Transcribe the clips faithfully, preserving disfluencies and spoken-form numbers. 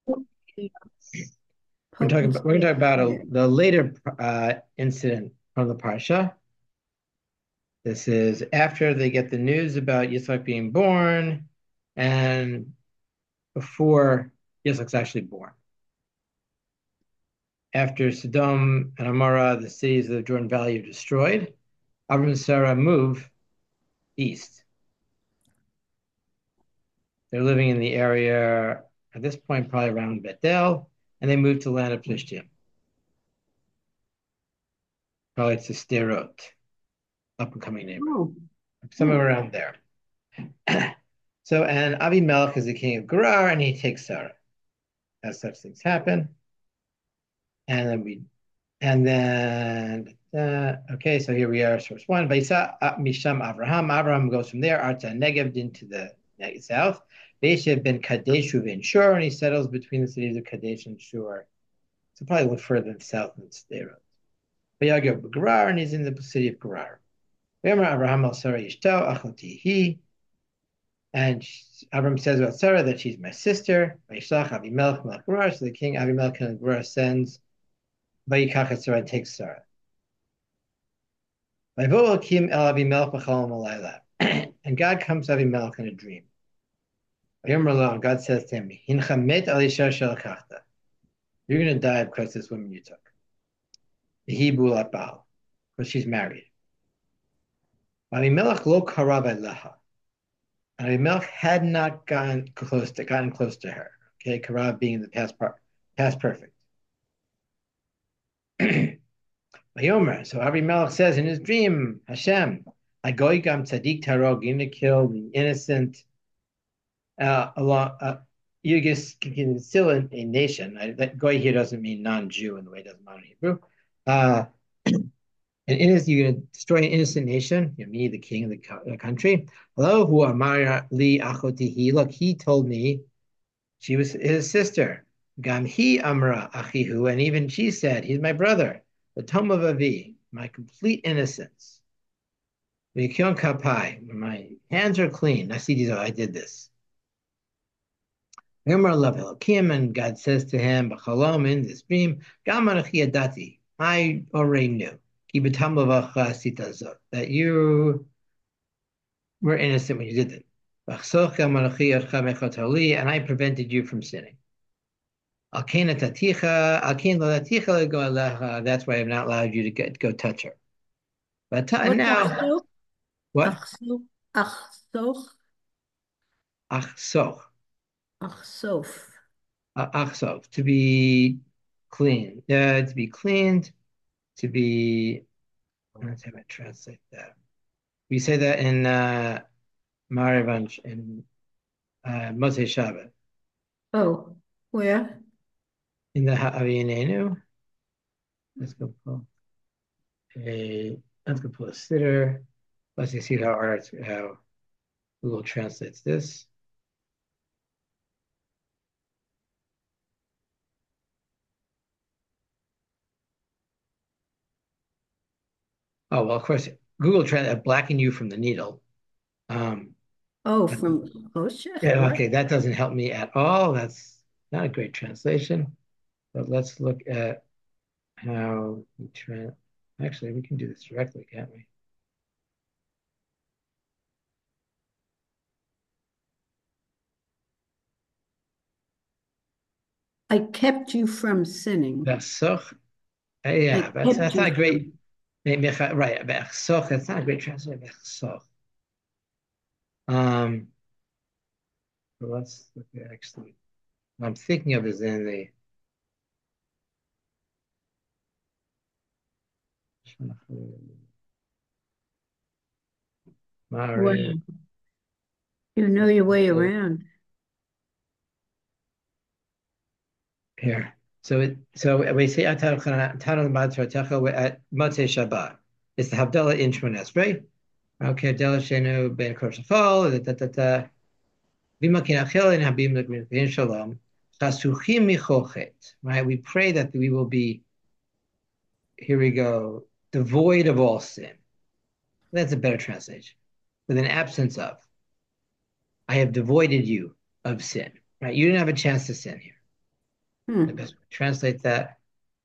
We're talking about, we're going to talk about a, Potency. the later uh, incident from the Parsha. This is after they get the news about Yitzhak being born and before Yitzhak's actually born. After Sodom and Amorah, the cities of the Jordan Valley are destroyed, Abram and Sarah move east. They're living in the area at this point, probably around Bethel, and they move to the land of Plishtim. Probably it's a Sderot, up and coming neighborhood, Oh, somewhere oh. around there. So, and Avimelech is the king of Gerar, and he takes Sarah. As such things happen, and then we, and then uh, okay, so here we are, source one. Vaisa uh, Misham Avraham. Avraham goes from there, Arta Negev into the south. Beishev ben Kadesh in Shur, and he settles between the cities of Kadesh and Shur. So probably a little further south than Sderot. Vayagov Gerar, and he's in the city of Gerar. Vayamar Avraham al Sarah Yishto Achoti. And Abram says about Sarah that she's my sister. Vaishlach Avimelech Melech Gerar. So the king Avimelech and Gerar sends Vayikach et Sarah and takes Sarah. Vayvo Kim El Avimelech b'chalom alayla. And God comes to Avimelech in a dream. Vayom God says to him, Hincha met al isha shelachachta. You're going to die because this woman you took. V'hi at Baal, because she's married. Avimelech lo karav elaha. And Abimelech had not gotten close to gotten close to her. Okay, Karab being the past part, past perfect. Vayomer. So Abimelech says in his dream, Hashem, Agoygam Tzadik Tarog, you're going to kill the innocent. Uh, along, uh, you just can still a, a nation. I, that Goy here doesn't mean non-Jew in the way it does in modern Hebrew. Uh, and innocent, you're going to destroy an innocent nation. You know, me, the king of the, co- the country. Hello, who Amar li achotihi. Look, he told me she was his sister. Gamhi Amra Achihu, and even she said, he's my brother. The Tom of Avi, my complete innocence. V'kyon kapai, my hands are clean. I see these, I did this. Amar Lavel Kim, and God says to him, B'chalom, in this dream, Gam Anachi Adati, I already knew. Ki b'tam lavacha asita zot, that you were innocent when you did it. V'chsoch gam Anachi Adcha mechot and I prevented you from sinning. That's why I've not allowed you to get, go touch her. But uh, What's now, achso? what? Achso? Achsoch? Achsoch. Achsof. Uh, achsoch. To be clean. Uh, to be cleaned. To be. Let's have it translate that. We say that in uh, Marivanch, in uh, Moshe Shabbat. Oh, where? In the Ha'avinenu. Let's go pull a. Let's go pull a sitter. Let's see how art, how Google translates this. Oh, well, of course, Google Translate blacking you from the needle. Um, Oh, but, from Osha? yeah, What? okay, that doesn't help me at all. That's not a great translation. But let's look at how we trans. Actually, we can do this directly, can't we? I kept you from sinning. V'achsoch. Uh, I yeah, that's kept that's you not great. from. Maybe right, v'achsoch. That's not a great translation. V'achsoch. Um, but let's look at actually. What I'm thinking of is in the. Wow. You know your way around. Here. So it so we say Atar Taran Matzah Techa at Motzei Shabbat. It's the Havdalah in Shemon Esrei. Okay, Havdalah Shenu Ben Korshafal. Da da da da. Bima Kinachel and Habim Lekmin Shalom. Chasuchim Michochet. Right. We pray that we will be. Here we go. Devoid of all sin. That's a better translation. With an absence of. I have devoided you of sin. Right. You didn't have a chance to sin here. The Hmm. best way to translate that.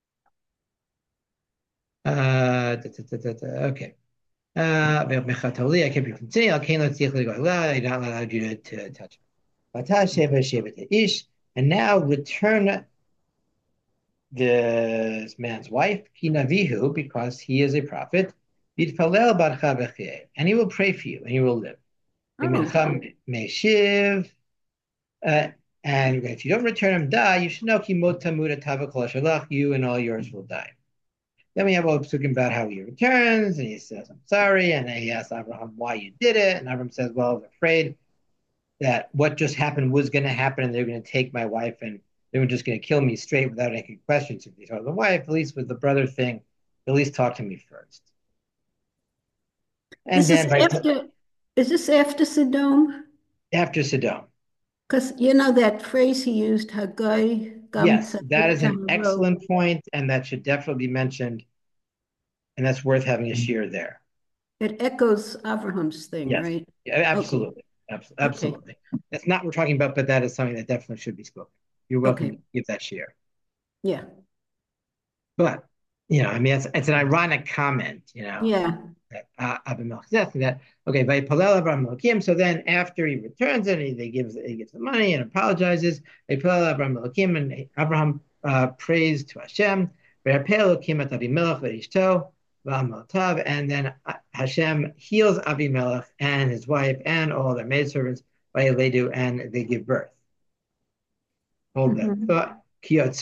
Uh, da, da, da, da, da, okay. Uh, I kept you continue. Okay, let's see if we go. You're not allowed you to, to touch. Ish, and now return this man's wife, Kinavihu, because he is a prophet. And he will pray for you, and you will live. Oh, Meshiv, uh, and if you don't return him, die. You should know you and all yours will die. Then we have all talking about how he returns, and he says, "I'm sorry," and then he asks Abraham why you did it, and Abraham says, "Well, I was afraid that what just happened was going to happen, and they're going to take my wife, and they were just going to kill me straight without any questions. If they told the wife, at least with the brother thing, at least talk to me first." And is this then right after, is this after Sodom? after Sodom. Because you know that phrase he used, Hagai Gam Yes, that Tzadik is an Taharo. excellent point, and that should definitely be mentioned, and that's worth having a shear there. It echoes Abraham's thing, Yes, right? yeah, Okay, absolutely, okay, absolutely. That's not what we're talking about, but that is something that definitely should be spoken. You're welcome okay. to give that shear. Yeah, But you know, I mean, it's it's an ironic comment, you know, yeah. that uh, Abimelech says that okay, Vayipalel Abraham Elokim. So then, after he returns it, he, he gives he gives the money and apologizes. Vayipalel Abraham Elokim, and Abraham uh, prays to Hashem. Vayipalel Elokim at Abimelech ve'ishto v'amotav, and then uh, Hashem heals Abimelech and his wife and all their maidservants. Vayeledu, and they give birth. Hold that Mhm. thought. Because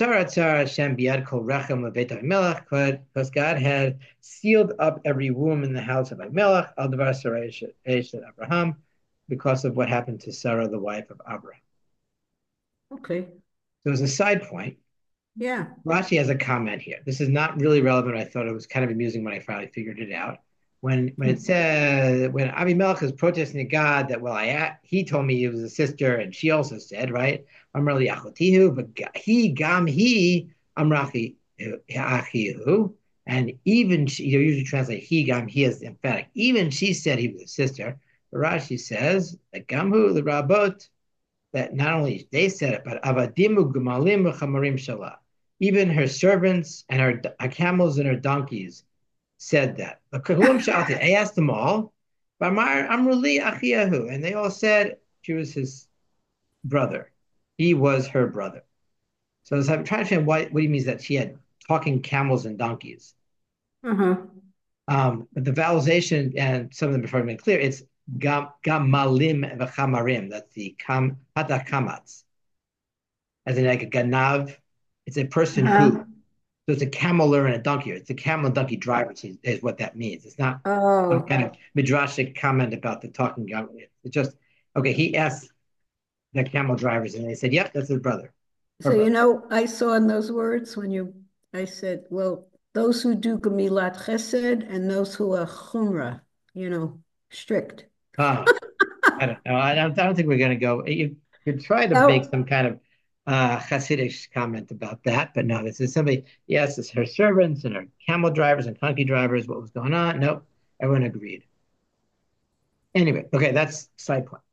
God had sealed up every womb in the house of Abimelech, Aldavar Sarah Abraham, because of what happened to Sarah, the wife of Abraham. Okay, So as a side point, yeah. Rashi has a comment here. This is not really relevant. I thought it was kind of amusing when I finally figured it out. When when it Hmm. says when Abimelech is protesting to God that well I he told me he was a sister and she also said right Amrali Achotihu but he gam he Amrachi Achihu and even she, you usually translate he gam he as emphatic even she said he was a sister. But Rashi says that gamhu the Rabot that not only they said it, but avadimu gumalim v'chamarim shala. Even her servants and her, her camels and her donkeys said that. I asked them all, Amruli Achiyahu, and they all said she was his brother. He was her brother. So I was trying to understand what, what he means that she had talking camels and donkeys. Uh-huh. Um, but the vowelization and some of them before made clear, it's gam, gamalim v'chamarim. That's the kam hatakamats. As in like a ganav. It's a person who. Uh-huh. So it's a cameler and a donkey. It's a camel and donkey driver is, is what that means. It's not some Oh, kind of midrashic comment about the talking government. It's just okay. He asked the camel drivers, and they said, "Yep, that's his brother, her so you brother." know, I saw in those words when you, I said, well, those who do Gemilat Chesed and those who are Chumrah, you know, strict. Ah, I don't know. I don't. I don't think we're going to go. You could try to make No, some kind of uh, Hasidic comment about that, but no. This is somebody. Yes, it's her servants and her camel drivers and donkey drivers. What was going on? Nope. Everyone agreed. Anyway, okay, that's side point.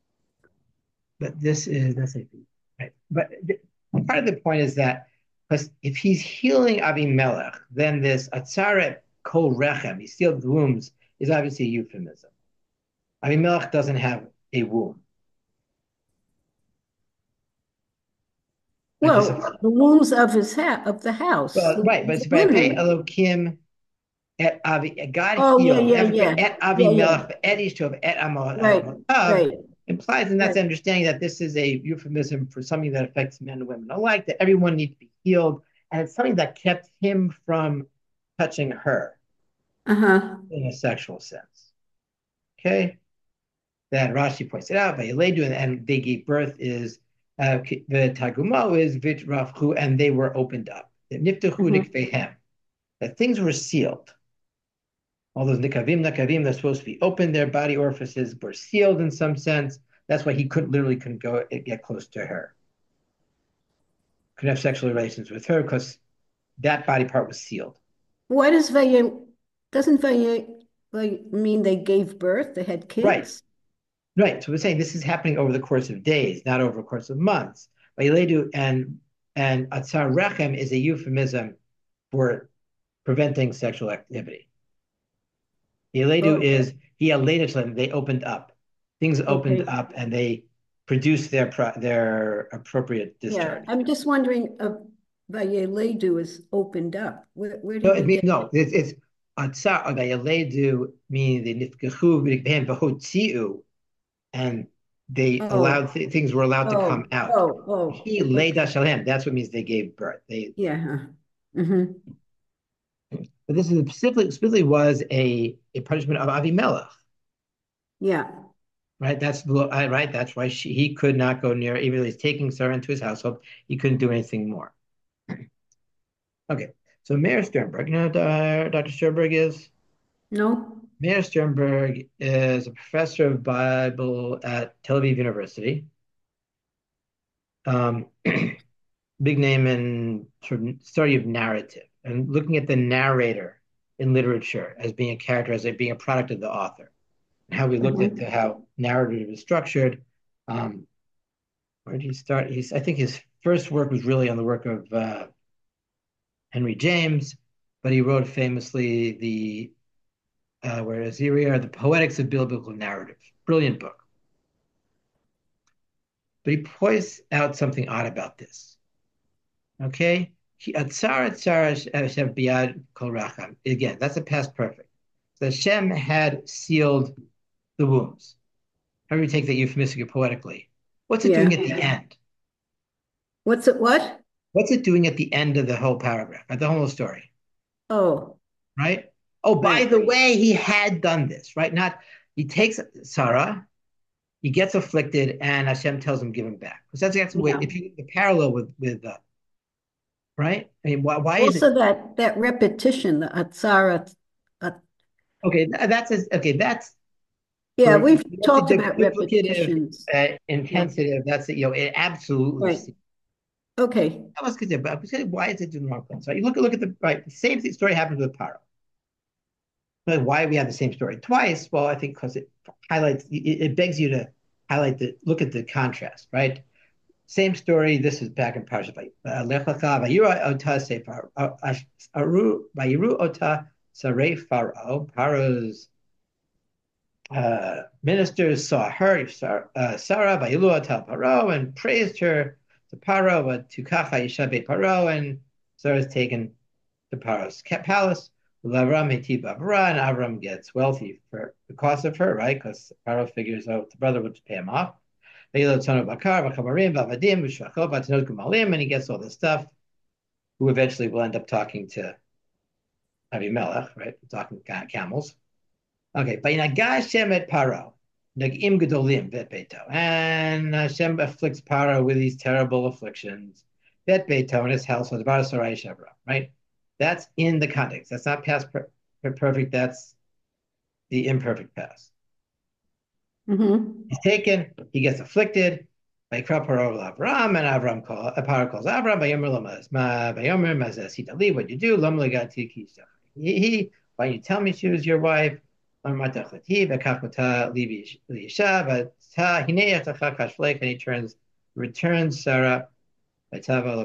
But this is that's a right. But th- part of the point is that because if he's healing Abimelech, then this atzaret kol rechem, he sealed the wombs, is obviously a euphemism. Abimelech doesn't have a womb. But this, well, the wombs of his ha of the house, well, the right, but wombs it's of by pay women. Elokim et Avi, God Oh, yeah, healed, yeah, never yeah, et yeah, yeah. Avimelech, et Ishtov, et Right, Amotav, right, implies, and that's right. understanding that this is a euphemism for something that affects men and women alike, that everyone needs to be healed, and it's something that kept him from touching her Uh-huh. in a sexual sense. Okay, that Rashi points it out. Vayeledu, and they gave birth is uh, the Tagumo is Vitrafchu, and they were opened up. Niftachu Mhm. nikvehem, that things were sealed. All those nikavim, nakavim, they're supposed to be open. Their body orifices were sealed in some sense. That's why he couldn't literally couldn't go get close to her. Couldn't have sexual relations with her because that body part was sealed. Why does Vaye, doesn't Vaye, like, mean they gave birth? They had Right, kids? right. So we're saying this is happening over the course of days, not over the course of months. And And atzar rechem is a euphemism for preventing sexual activity. Yeledu Oh, is he elated them. They opened up. Things opened okay. up and they produced their their appropriate Yeah, discharge. I'm just wondering, uh, Vayeledu is opened up. Where, where No, did it he mean, get no, it? it's it's atzar Yeledu meaning the nifkechu b'hem behotziu, and they allowed Oh, th things were allowed to come oh, out. oh, oh, He laid okay. shalem. That's what means they gave birth. They, Yeah. Mm-hmm. but this is specifically specifically was a a punishment of Avimelech, Yeah. right? That's right. That's why she, he could not go near, even though he's taking Sarah into his household. He couldn't do anything more. Okay, so Mayor Sternberg, you know who uh, Doctor Sternberg is? No? Mayor Sternberg is a professor of Bible at Tel Aviv University. Um, big name in sort of study of narrative and looking at the narrator in literature as being a character, as being a product of the author, and how we looked at the, Mm-hmm. how narrative is structured. Um, where did he start? He's, I think his first work was really on the work of uh, Henry James, but he wrote famously the uh, where is here we are, the Poetics of Biblical Narrative, brilliant book. But he points out something odd about this. Okay, Atzar Atzar Hashem Biad Kol Racham. Again, that's a past perfect. So Hashem had sealed the wombs. How do we take that euphemistically or poetically? What's it doing Yeah. at the end? What's it, what? What's it doing at the end of the whole paragraph, at the whole story, Oh, right? Oh, by right. the way, he had done this, right? Not he takes Sarah, he gets afflicted, and Hashem tells him give him back. Because that's that's the way. Yeah. If you the parallel with with uh, right, I mean, why, why is it Also that that repetition, the atzara. Uh, okay? That's a, okay. That's yeah, for we've that's the talked about duplicative, repetitions. uh, Yeah. intensive. That's the, you know, it absolutely. Right. Seems, Okay. I was going to say, but I was saying, why is it in the wrong place? So you look look at the right. The same story happens with Paro. But why we have the same story twice? Well, I think because it highlights, it, it begs you to highlight the look at the contrast, right? Same story. This is back in Parashat Lech Lecha. Vayira ota sefer aru vayiru ota sarei Pharaoh. Pharaoh's uh, ministers saw her, uh, Sarah, vayilu ota Paro, and praised her to Paro, but to Kacha Yishabet Paro, and Sarah is taken to Paro's palace. Avram Heti Avra, and Avram gets wealthy for because of her, right? Because Paro figures out the brother would pay him off. And he gets all this stuff, who eventually will end up talking to Avimelech, right? Talking camels. Okay, but Hashem et Paro, Nagim Gedolim vet beto, and Hashem afflicts Paro with these terrible afflictions. Vet beto in his house was Bar Sarai Shevra, right? That's in the context. That's not past per- perfect. That's the imperfect past. Mm-hmm. He's taken, he gets afflicted. By Avram, and Avram call, Paro calls Avram, by Yomer Lamas, by Yomer Mazes, he leave what you do, Lom Legati Kisha. He, why you tell me she was your wife? And he turns, returns Sarah, and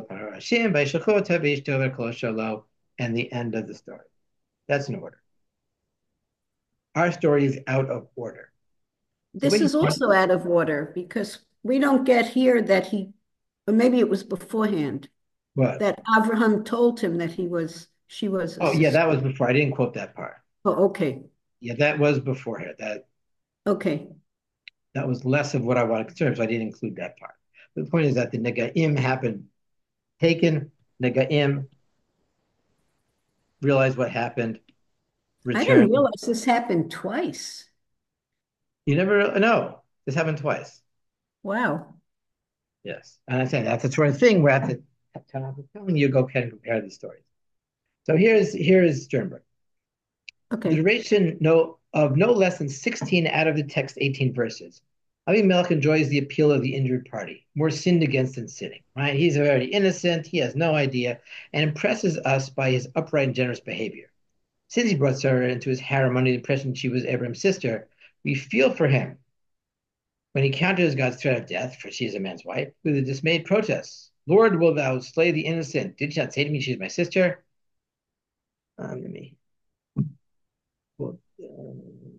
the end of the story. That's an order. Our story is out of order. So This when you is also out of order because we don't get here that he, or maybe it was beforehand, what? that Abraham told him that he was, she was a Oh yeah, that sister. was before. I didn't quote that part. Oh, okay. Yeah, that was before here. That Okay. that was less of what I wanted to concern, so I didn't include that part. But the point is that the negaim happened, taken, negaim, realized what happened, I didn't returned. realize this happened twice. You never know. This happened twice. Wow. Yes. And I say that's the sort of thing where at the time of telling you go can compare these stories. So here's here's Sternberg. The Okay. duration no, of no less than sixteen out of the text eighteen verses. Abimelech enjoys the appeal of the injured party, more sinned against than sinning, right? He's very innocent, he has no idea, and impresses us by his upright and generous behavior. Since he brought Sarah into his harem under the impression she was Abraham's sister, we feel for him when he counters God's threat of death, for she is a man's wife, with a dismayed protest. Lord, will thou slay the innocent? Did you not say to me, she's my sister? Um, let me. Well, uh,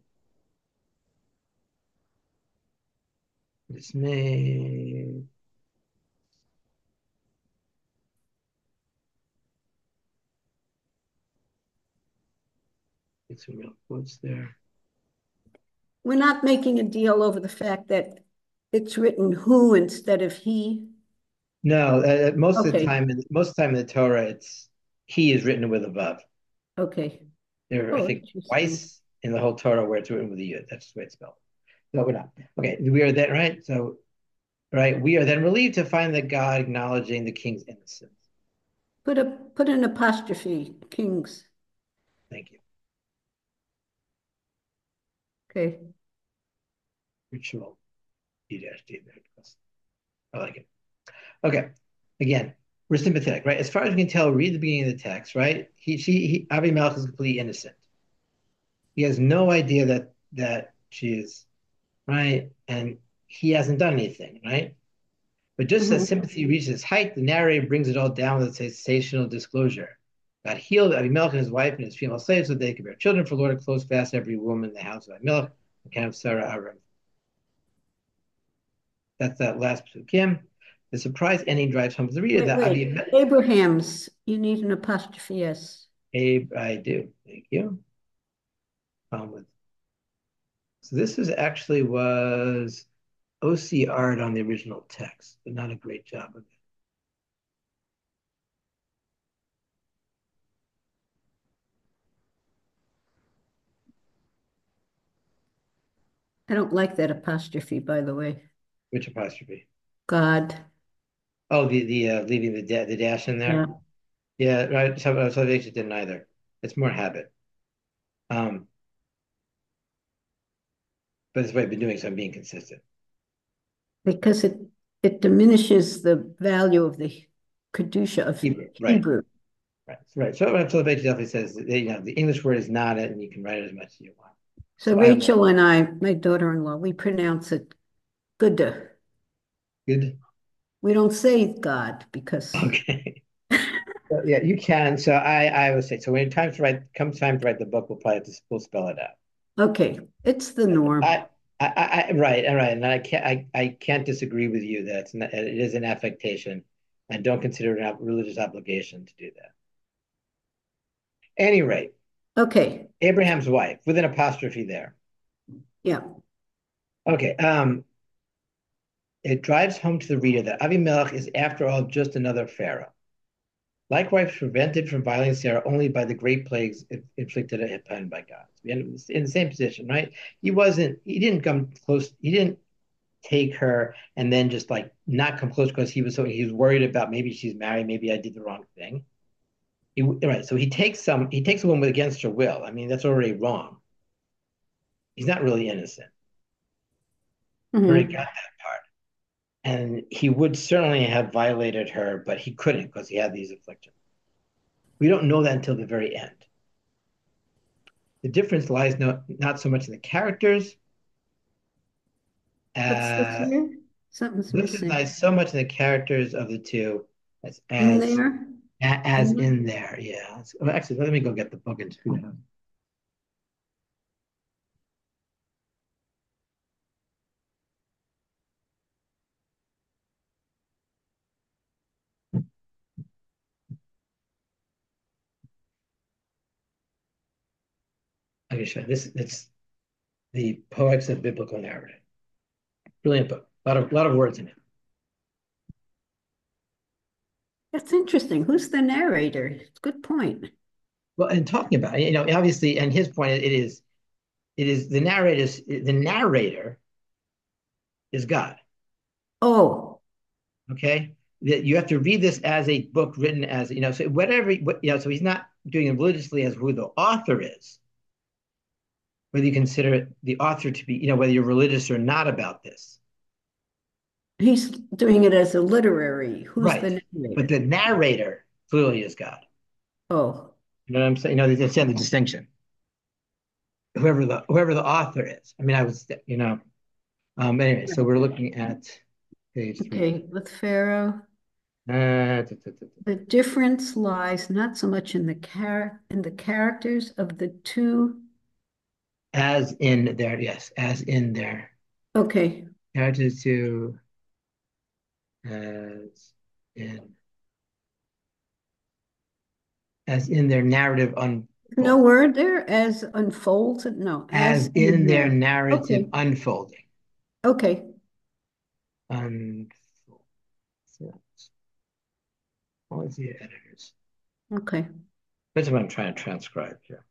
dismay. Get some real quotes there. We're not making a deal over the fact that it's written who instead of he. No, uh, most of the Okay, time, most of the time in the Torah, it's he is written with a vav. okay. There are, I Oh, think, interesting. twice in the whole Torah where it's written with a yud. That's the way it's spelled. No, we're not. Okay, we are that right. So, right, we are then relieved to find that God acknowledging the king's innocence. Put a put an apostrophe, Kings. Thank you. Okay. Ritual D dash D there. I like it. Okay. Again, we're sympathetic, right? As far as we can tell, read the beginning of the text, right? He, she, he, Abimelech is completely innocent. He has no idea that that she is right, and he hasn't done anything, right? But just as Mhm. sympathy reaches its height, the narrator brings it all down with a sensational disclosure. God healed Abimelech and his wife and his female slaves so they could bear children, for Lord had closed fast every woman in the house of Abimelech, the kind of Sarah Aram. That's that last Kim. The surprise ending drives home to the reader Wait, that wait. Abimelech, Abraham's. You need an apostrophe S. Abe, I do. Thank you. Um, with, so this is actually was O C R'd on the original text, but not a great job of it. I don't like that apostrophe, by the way. Which apostrophe? God. Oh, the the uh, leaving the da the dash in Yeah. there. Yeah, right. So Salvation didn't either. It's more habit. Um, but it's what I've been doing, so I'm being consistent. Because it it diminishes the value of the Kedusha of Hebrew, right, Hebrew. right, right. So Salvation definitely says that, you know, the English word is not it, and you can write it as much as you want. So So I will. Rachel and I, my daughter-in-law, we pronounce it good. Good. We don't say God because Okay. So, yeah, you can. So I I would say so when time to write comes time to write the book, we'll probably have to we'll spell it out. okay, it's the norm. I, I, I, right, all right, and I can't, I, I can't disagree with you that it's not, it is an affectation, and don't consider it a religious obligation to do that. Any rate, Okay, Abraham's wife with an apostrophe there. yeah, Okay, um, it drives home to the reader that Abimelech is, after all, just another pharaoh. Likewise, prevented from violating Sarah only by the great plagues inflicted upon him by God. We end up in the same position, right? He wasn't, he didn't come close, he didn't take her and then just like not come close because he was so he was worried about maybe she's married, maybe I did the wrong thing. He, right, so he takes some he takes a woman against her will. I mean, that's already wrong. He's not really innocent. We already got hmm. that part, and he would certainly have violated her, but he couldn't because he had these afflictions. We don't know that until the very end. The difference lies no, not so much in the characters. What's this Uh, here? Something's the difference missing. lies so much in the characters of the two as In as there? as In there? in there. Yeah. Well, actually, let me go get the book and screw it up. Okay, sure. This it's the Poetics of Biblical Narrative. Brilliant book. A lot of lot of words in it. That's interesting. Who's the narrator? It's a good point. Well, and talking about it, you know, obviously, and his point, it is it is the narrator the narrator is God. Oh, Okay, that you have to read this as a book written as you know, so whatever what, you know, so he's not doing it religiously as who the author is. Whether you consider the author to be, you know, whether you're religious or not about this. he's doing it as a literary. Who's Right. the But narrator? the narrator clearly is God. Oh, You know what I'm saying? You know, they understand the distinction. Whoever the whoever the author is. I mean, I was, you know. Um, anyway, so we're looking at page three. okay. With Pharaoh. Uh, t- t- t- The difference lies not so much in the char in the characters of the two. as in there, yes, as in there. Okay, Characters to as in as in their narrative no unfold. word there as unfolds. No, As as in in their there. narrative Okay, unfolding. okay, Unfold. So, what was the editors? okay. That's what I'm trying to transcribe here.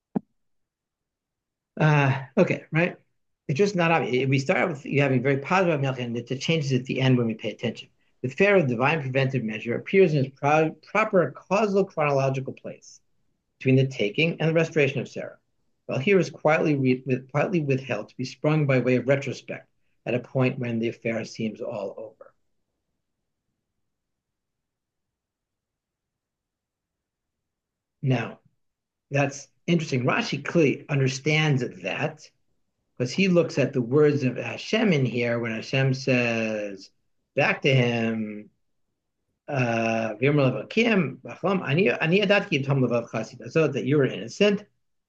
Uh, okay, right? It's just not obvious. We start with you having very positive milk, and it changes at the end when we pay attention. The fair of divine preventive measure appears in its pro- proper causal chronological place between the taking and the restoration of Sarah, while here is quietly, re- with, quietly withheld to be sprung by way of retrospect at a point when the affair seems all over. Now, that's interesting. Rashi clearly understands that because he looks at the words of Hashem in here when Hashem says back to him, uh, that you were innocent.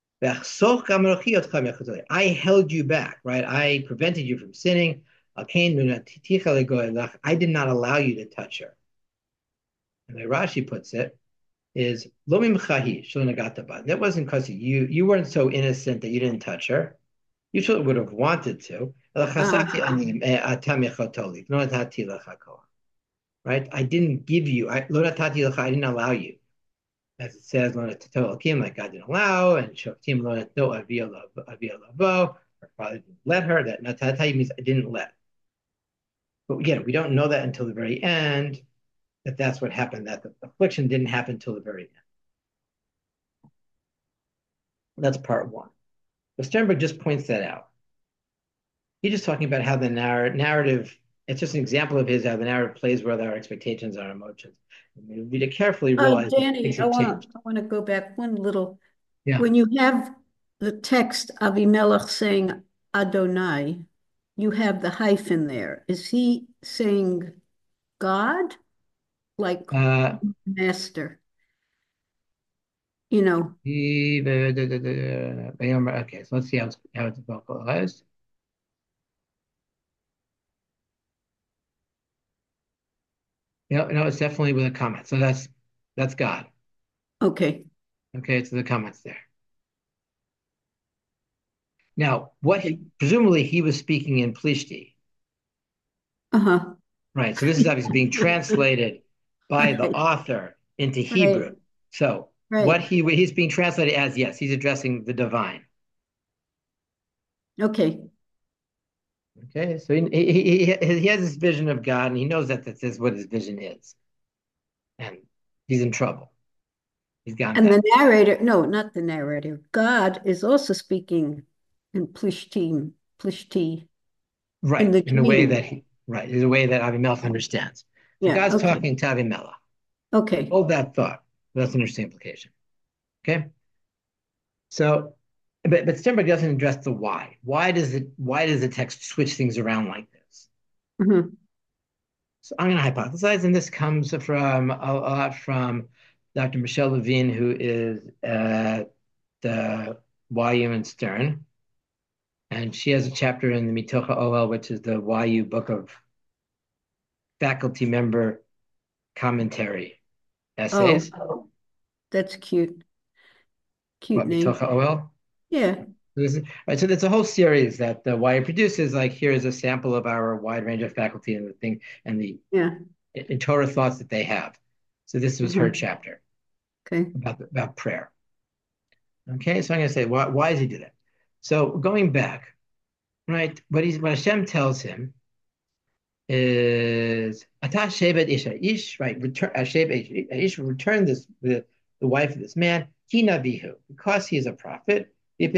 I held you back, right? I prevented you from sinning. I did not allow you to touch her. And the Rashi puts it is that wasn't because you you weren't so innocent that you didn't touch her. You sure would have wanted to. Ah, Right? I didn't give you. I I didn't allow you. As it says, like God didn't allow, and Shoftim no avia lavo, her father didn't let her. That natati means I didn't let. But again, we don't know that until the very end, that that's what happened, that the affliction didn't happen until the very end. That's part one. But Sternberg just points that out. He's just talking about how the narr- narrative, it's just an example of his, how the narrative plays with our expectations, our emotions. And we read it carefully, oh, realize that things Danny, I have want to changed. I want to go back one little. Yeah. When you have the text Avimelech saying Adonai, you have the hyphen there. Is he saying God, like Uh, master? You know, he, the, the, the, the, okay, so let's see how it's, how it's vocalized. No, no, it's definitely with a comment. So that's that's God. okay. Okay, so the comments there. Now, what Okay. he, presumably he was speaking in Plishti, Uh-huh. right? So this is obviously being translated by the Right, author into right, Hebrew. So what right. he he's being translated as, yes, he's addressing the divine. Okay. Okay, so he he, he, he has this vision of God, and he knows that this is what his vision is, and he's in trouble. He's gone And bad. the narrator, no, not the narrator. God is also speaking in Plishtim, Plishti, in Right, the in a way that dream. he, right, in a way that Avimelech understands. So Yeah, God's okay. talking to Avimelech. Okay. Hold that thought. That's an interesting implication. Okay. So, but, but Sternberg doesn't address the why. Why does it, why does the text switch things around like this? Mhm. So I'm going to hypothesize, and this comes from a, a lot from Doctor Michelle Levine, who is at the Y U in Stern. And she has a chapter in the Mitocha O L, which is the Y U book of faculty member commentary Oh, essays. that's cute. Cute What, name. Mitocha O L? Yeah, This is, right, so there's a whole series that the Y U produces. Like here's a sample of our wide range of faculty and the thing and the yeah. in Torah thoughts that they have. So this was her Mhm. chapter Okay. about about prayer. Okay, so I'm going to say why why does he do that? So going back, right? What he's what Hashem tells him is Atah Shevet Isha Ish, right? Return Shevet Ish return this the, the wife of this man, Kina Bihu, because he is a prophet, and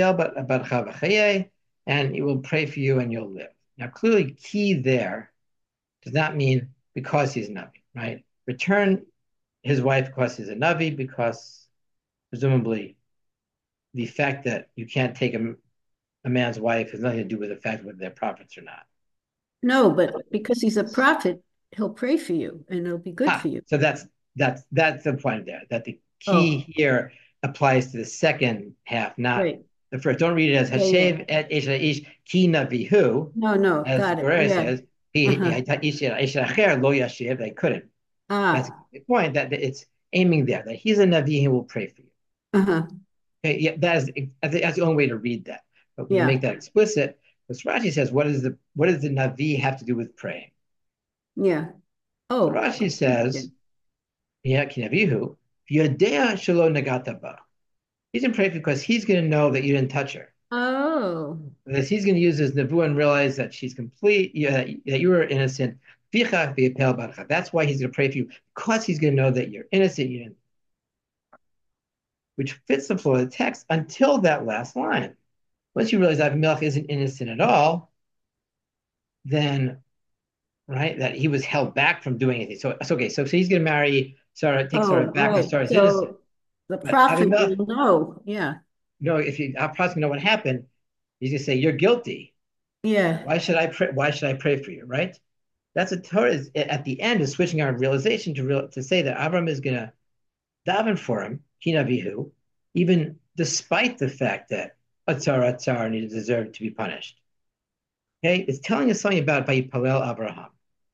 he will pray for you and you'll live. Now clearly key there does not mean because he's Navi, right? Return his wife because he's a Navi, because presumably the fact that you can't take a, a man's wife has nothing to do with the fact whether they're prophets or not. No, but because he's a prophet. he'll pray for you and it'll be good Ah, for you. so that's that's that's the point there. That the key Oh, here applies to the second half, not great. the first. Don't read it as Yeah, yeah. Hashev et Ish Ish ki navihu, No, no, as the got it. Quran Yeah. says. He he Uh-huh. Ish Ish acher lo yashiv. They couldn't. That's Ah, the point. That it's aiming there. That he's a navi. He will pray for you. uh-huh. Okay, yeah, that is that's the only way to read that. But we Yeah, make that explicit. Because Rashi says, what is the what does the navi have to do with praying? yeah. So Oh, Rashi says, interesting. yeah, kinavihu, yodea shelo nagata ba. He's in prayer because he's going to know that you didn't touch her. Oh, That he's going to use his nevuah and realize that she's complete, yeah, that you were innocent. That's why he's going to pray for you, because he's going to know that you're innocent, you didn't, which fits the flow of the text until that last line. Once you realize Abimelech isn't innocent at all, then right that he was held back from doing anything. So, so okay, so, so he's going to marry Sarah, take Sarah oh, back when right. Sarah's innocent. So the But prophet Abimelech, will know. Yeah, you know, if you, our prophet know what happened, he's going to say, "You're guilty. yeah. Why should I pray? Why should I pray for you?" Right? That's a Torah is, at the end is switching our realization to real, to say that Avram is going to daven for him, Kinavihu, even despite the fact that Atzar Atzar and he deserved to be punished. Okay, it's telling us something about Vayipalel Abraham.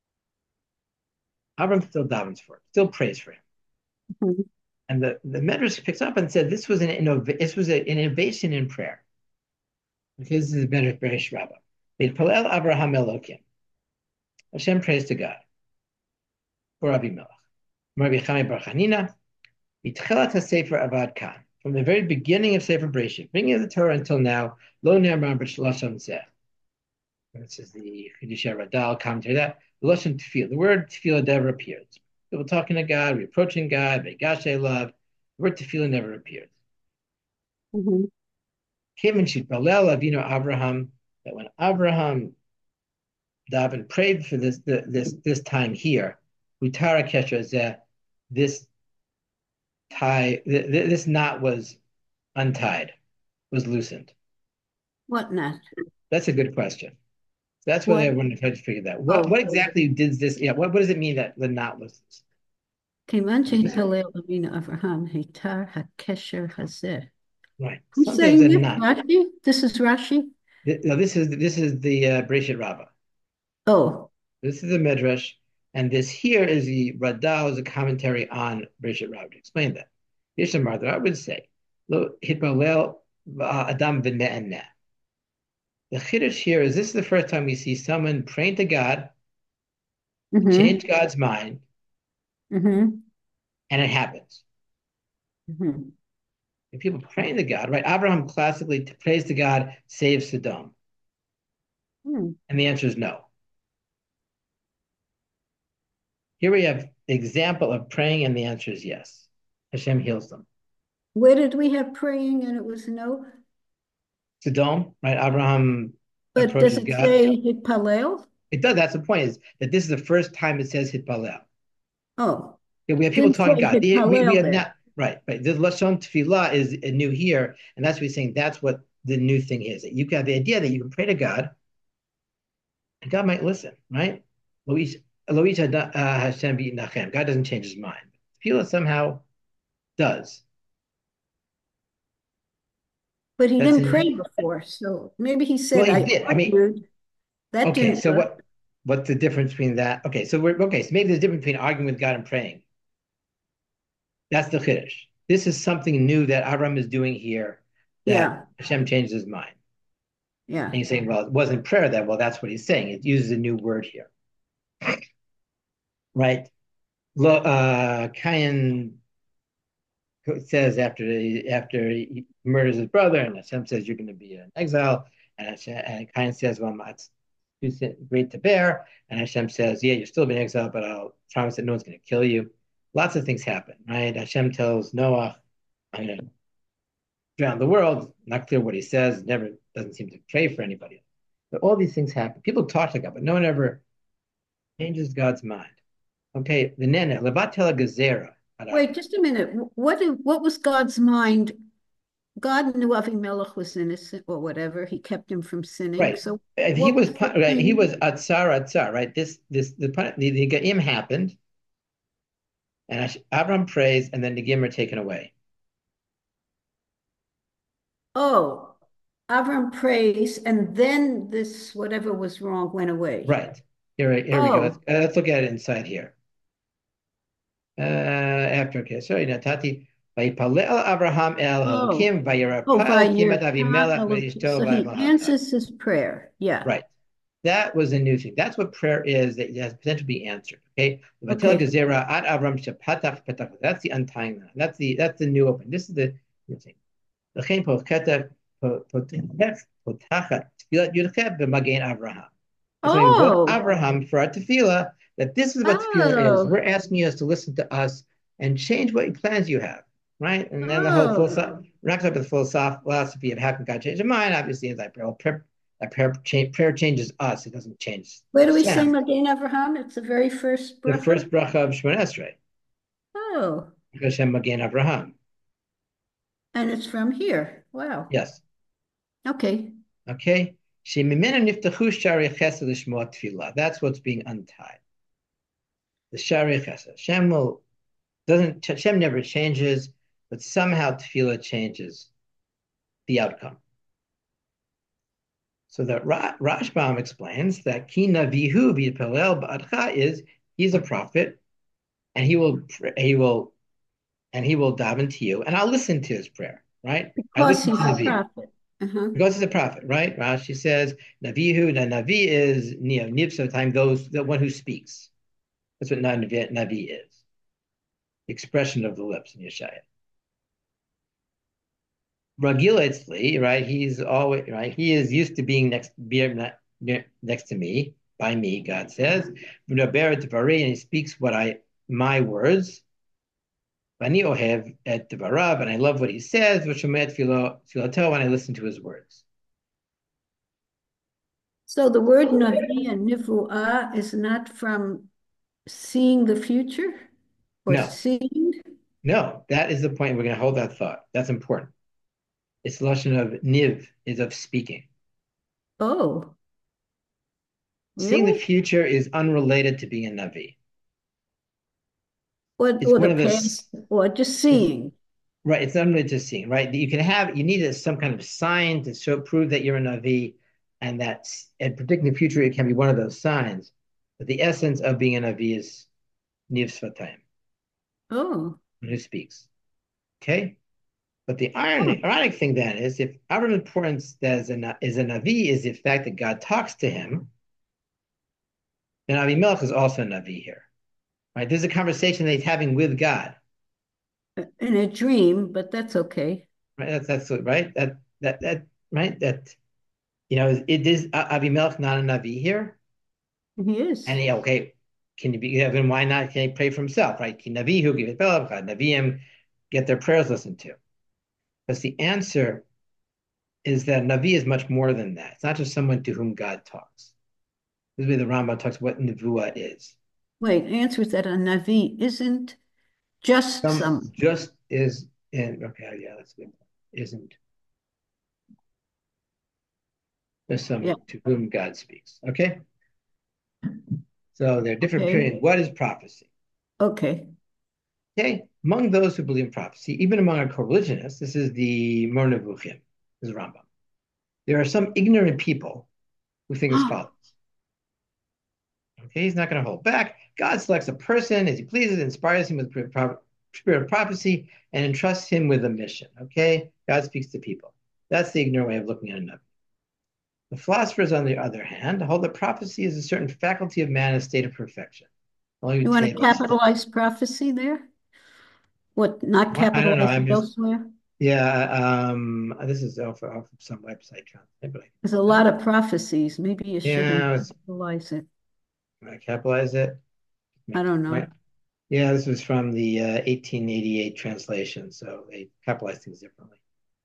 Avram still davens for him, still prays for him. Mhm. And the, the Medrash picks up and said this was an innov- this was an innovation in prayer. Because this is Medrash Beresh Rabbah. Vayipalel Abraham Elokim. Hashem prays to God for Abimelech. Rabbi Chaim Bar Chanina, Mitchelat HaSefer Avad Kan. From the very beginning of Sefer Bereshit, bringing the Torah until now, Lo Ne'amar B'Shlashon Zeh. This is the Chiddushei Radal commentary. That Lashon Tefillah. The word Tefillah never appears. People talking to God, reproaching God, Begashe love. The word Tefillah never appears. Mhm. Kevin Shitbalel Avinu Abraham. That when Abraham davened prayed for this this this time here, Utara Kesher Zeh, this tie this knot was untied, was loosened. What not? That's a good question. That's what I What? wanted to try to figure that. What what Oh, exactly did this? Yeah, what, what does it mean that the knot was כיוון loosened? שהתפלל אבינו אברהם, היתר הקשר הזה. Right. Who's Sometimes there's saying a this? knot. Rashi? This is Rashi? Th- No, this is this is the uh, Bereshit Rabbah. Oh, This is the Midrash, and this here is the Radal, is a commentary on Bereshit Rabbah. To explain that, Yishamar, I would say, lo hitbalel adam v'ne'eneh. The chiddush here is this is the first time we see someone praying to God, mm-hmm, change God's mind, mm-hmm, and it happens. mm-hmm. If people praying to God, right? Abraham classically prays to God, save Sodom, Hmm. and the answer is no. Here we have example of praying, and the answer is yes. Hashem heals them. Where did we have praying and it was no? Sodom, right? Abraham But does approaches it God. say Hitpalel? It does. That's the point. Is that this is the first time it says hitpalel. Oh, Yeah, we have people didn't talking say God. We, we Hitpalel have there. not right. Right. The lashon tefillah is new here, and that's what he's saying. That's what the new thing is. That you got the idea that you can pray to God, and God might listen. Right? Loish Loish uh, Hashem nachem. God doesn't change his mind. Tefillah somehow does. But he That's didn't in. pray before, so maybe he Well, said, he I did. I mean, argued. That okay. didn't So work. what? What's the difference between that? Okay. So we're okay. So maybe there's a difference between arguing with God and praying. That's the chiddush. This is something new that Abraham is doing here that Yeah, Hashem changed his mind. And yeah. he's saying, well, it wasn't prayer then. Well, that's what he's saying. It uses a new word here, right? Lo, uh, Cain says after he, after he murders his brother, and Hashem says, you're going to be in exile. And, Hashem, and Cain says, well, it's too great to bear. And Hashem says, yeah, you're still being exiled, but I'll promise that no one's going to kill you. Lots of things happen, right? Hashem tells Noah, I'm going to around the world. Not clear what he says. Never doesn't seem to pray for anybody. But all these things happen. People talk to God, but no one ever changes God's mind. Okay, the nene levatela gezera. Wait, just a minute. What did, what was God's mind God knew Avimelech was innocent or whatever. He kept him from sinning. Right. So And he what was was the right. He thing? was atzar atzar. Right. This this the the, the Geim happened, and Abraham prays, and then the Geim are taken away. Oh, Avram prays, and then this whatever was wrong went away. Right. Here, here we go. Let's, Oh, uh, let's look at it inside here. Uh, after okay, sorry, Natati. Vayipalel Abraham el oh, Elokim oh, vayirapal kimat Vayir. Avimelech v'ishto So he v'mahata. answers his prayer. Yeah. Right. That was a new thing. That's what prayer is. That has potential to be answered. Okay. Vatel Okay. gezerah ad Avram shepatach petach. That's the untying. That's the that's the new open. This is the new thing. לכן פותחת פותחת תפילת י"ח במגן אברהם. That's when we invoke Oh, Abraham for our tefillah, that this is what tefillah is. oh, We're asking you to listen to us and change what plans you have, right? And then the whole oh. philosophy, we're not talking about the philosophy of how can God change your mind. Obviously, as I pray, prayer, prayer, prayer changes us. It doesn't change Where do we say Hashem. Magen Avraham? It's the very first The bracha. first bracha of Shemon Esrei, Oh, Hashem Magen Abraham. and it's from here. Wow. Yes. Okay. Okay. Shemimenu niftachu shari chesed l'shmo tefillah. That's what's being untied. The shari chesed. Hashem will doesn't Hashem never changes, but somehow tefillah changes the outcome. So that Ra- Rashbam explains that ki navihu b'yipalel ba'adcha is he's a prophet, and he will he will and he will daven to you, and I'll listen to his prayer. Right? I Because listen to he's a Navi prophet. Uh-huh. because he's a prophet. Right? Rashi says navihu. The navi is you know niv. Time those the one who speaks. That's what navi, navi is. The expression of the lips in Yeshaya. Ragilatzli, right? He's always right. He is used to being next, being next to me, by me. God says, and he speaks what I my words. Vani ohev et devarav, and I love what he says. V'shomet filato, and I listen to his words. So the word Navi and Nivu'ah is not from seeing the future or No, seeing. no, that is the point. We're going to hold that thought. That's important. It's the lashon of niv is of speaking. Oh, Seeing the really? future is unrelated to being a navi. Or, It's or one the of the past, or just seeing. right. It's unrelated to seeing, right? You can have, you need some kind of sign to show, prove that you're a Navi, and that, and predicting the future, it can be one of those signs. But the essence of being a Navi is Niv Svatayim, Oh, who speaks. Okay? But the oh, ironic, ironic thing then is if our importance as a, is a Navi is the fact that God talks to him, then Avimelech is also a Navi here. Right? There's a conversation that he's having with God. in a dream, but that's okay. Right? That's that's right. That that that right. That you know, it is uh, Avimelech not a Navi here? He And is. yeah, okay, can you be, then why not can he pray for himself, right? Can Navihu give it Naviim get their prayers listened to? Because the answer is that Navi is much more than that. It's not just someone to whom God talks. This is where the Rambam talks what Nevuah is. Wait, answers that a Navi isn't just Some some. just is in okay, yeah, that's good. Isn't just Yeah, someone to whom God speaks. Okay? So there are different okay, periods. What is prophecy? okay. Okay, among those who believe in prophecy, even among our co-religionists, this is the Mor Nevuchim, this is Rambam. There are some ignorant people who think as follows. Okay, he's not going to hold back. God selects a person as he pleases, inspires him with the spirit of prophecy, and entrusts him with a mission. Okay, God speaks to people. That's the ignorant way of looking at it. The philosophers, on the other hand, hold that prophecy is a certain faculty of man in a state of perfection. Only You want to tables. capitalize prophecy there? What, not Well, I don't know. capitalize I'm it just elsewhere? yeah. Um, this is off, off of some website. But There's a lot of prophecies. Maybe you shouldn't yeah, it's, capitalize it. I capitalize it. I Make don't right. know. Yeah, this was from the uh, eighteen eighty-eight translation, so they capitalize things differently.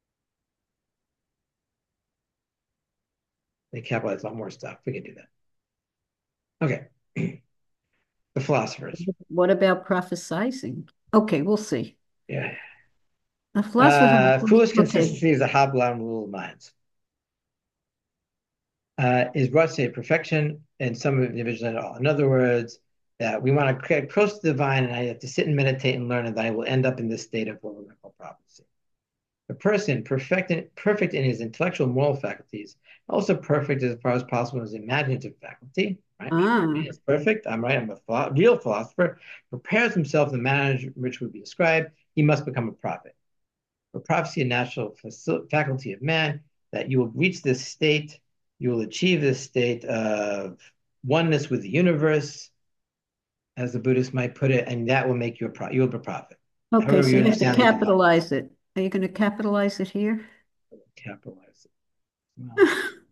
They capitalize a lot more stuff. We can do that. Okay. The philosophers. What about prophesizing? Okay, we'll see. Yeah. The philosophers are Uh, supposed, foolish okay. consistency is a hobble rule of minds. Uh, is brought to perfection in some individuals at all. In other words, that we want to get close to the divine, and I have to sit and meditate and learn, and that I will end up in this state of what we're going to call prophecy. A person perfect in, perfect in his intellectual and moral faculties, also perfect as far as possible in his imaginative faculty. Right? Ah, It's perfect. I'm right. I'm a philo- real philosopher. Prepares himself in the manner which would be described. He must become a prophet. For prophecy, a natural facil- faculty of man, that you will reach this state, you will achieve this state of oneness with the universe, as the Buddhists might put it, and that will make you a pro- you'll be a prophet. okay, However, so you you have to understand the divine. capitalize it. Are you going to capitalize it here? Capitalize it. Well,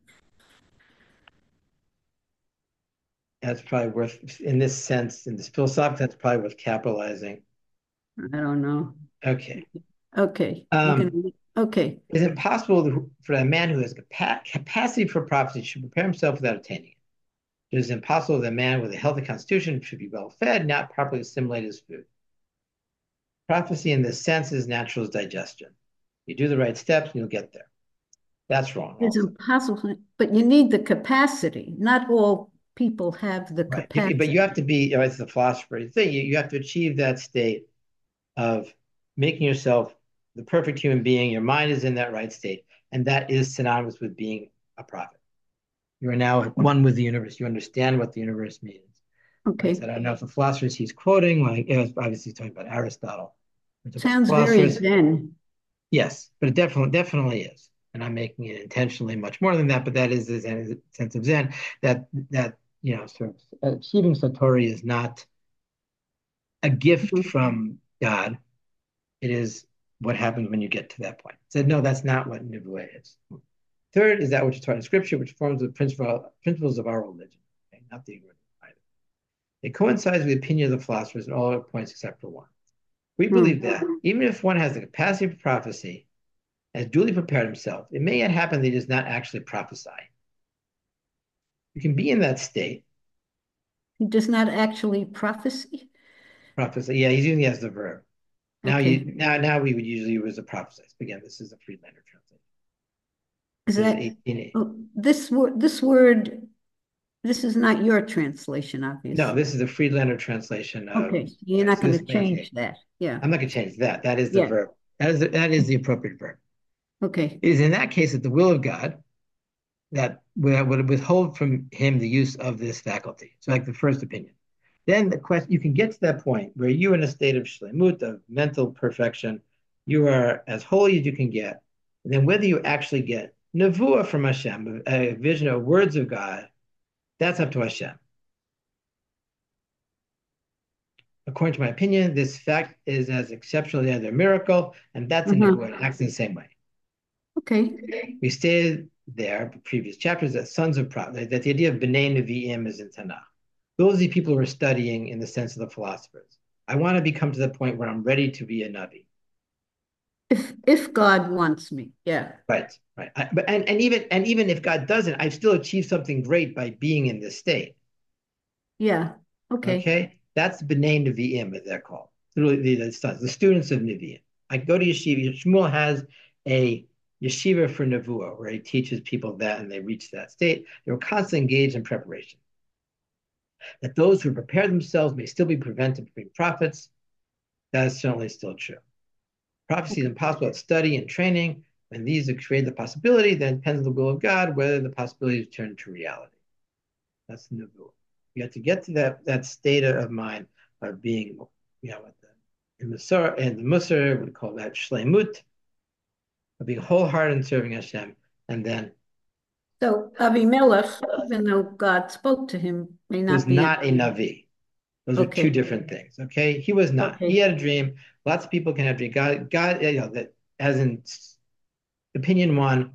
that's probably worth, in this sense, in this philosophical sense, probably worth capitalizing. I don't know. Okay. Okay, you're going Um, to, okay. is it possible for a man who has capa- capacity for prophecy should prepare himself without attaining it? It is impossible that a man with a healthy constitution should be well fed, not properly assimilate his food. Prophecy in this sense is natural as digestion. You do the right steps and you'll get there. That's wrong It's also. impossible, but you need the capacity. Not all people have the Right. If, but you have capacity. to be, you know, as the philosopher thing, you, you have to achieve that state of making yourself the perfect human being. Your mind is in that right state. And that is synonymous with being a prophet. You are now one with the universe. You understand what the universe means. Right. So Okay, I don't know if the philosophers he's quoting, like, you know, obviously he's talking about Aristotle. We're talking about sounds very philosophers. Zen. Yes, but it definitely definitely is. And I'm making it intentionally much more than that, but that is the Zen, sense of Zen, that that you know, sort of achieving Satori is not a gift Mhm. from God. It is what happens when you get to that point. So no, that's not what Nivueh is. Third is that which is taught in Scripture, which forms the principle, principles of our religion, okay? Not the ignorant either. It coincides with the opinion of the philosophers in all points except for one. We believe Hmm. that even if one has the capacity for prophecy, has duly prepared himself, it may yet happen that he does not actually prophesy. You can be in that state. He does not actually prophecy. Prophesy. Yeah, he's using it as the verb. Now Okay, you now now we would usually use a prophesy. Again, this is a Friedlander translation. is This is that eighteen. oh, this word? This word. This is not your translation, No, obviously. this is the Friedlander translation of. Okay, so you're Yeah, not so going this to is nineteen. change that. Yeah, I'm not going to change that. That is the yeah. verb. That is the, that is the appropriate verb. Okay. It is in that case that the will of God that would withhold from him the use of this faculty. So, like the first opinion. Then the question, you can get to that point where you're in a state of shlemut, of mental perfection. You are as holy as you can get. And then whether you actually get nevuah from Hashem, a vision of words of God, that's up to Hashem. According to my opinion, this fact is as exceptional as a miracle, and that's a Uh-huh. nevuah. It acts in the same way. Okay. We stated there, previous chapters, that sons of prophets, that the idea of B'nai Nevi'im is in Tanakh. Those are the people who are studying in the sense of the philosophers. I want to become to the point where I'm ready to be a Navi. If if God wants me, yeah, Right, right. I, but and, and even and even if God doesn't, I've still achieved something great by being in this state. yeah. Okay. Okay, that's B'nai Nevi'im, as they're called. The, the, the, the students of Nevi'im. I go to yeshiva. Shmuel has a yeshiva for Nevuah, where he teaches people that, and they reach that state. They were constantly engaged in preparation. That those who prepare themselves may still be prevented from being prophets. That is certainly still true. Prophecy is impossible at study and training. When these create the possibility, then it depends on the will of God whether the possibility is turned to reality. That's the Nevuah. You have to get to that that state of mind of being, you know, in the Musar and the Musar, we call that Shleimut, of being wholehearted in serving Hashem, and then So Avimelech, even though God spoke to him, may was not be a not a Navi. Those are two okay. different things. Okay, he was not. He Okay. had a dream. Lots of people can have dreams. God, God, you know, that as in opinion one,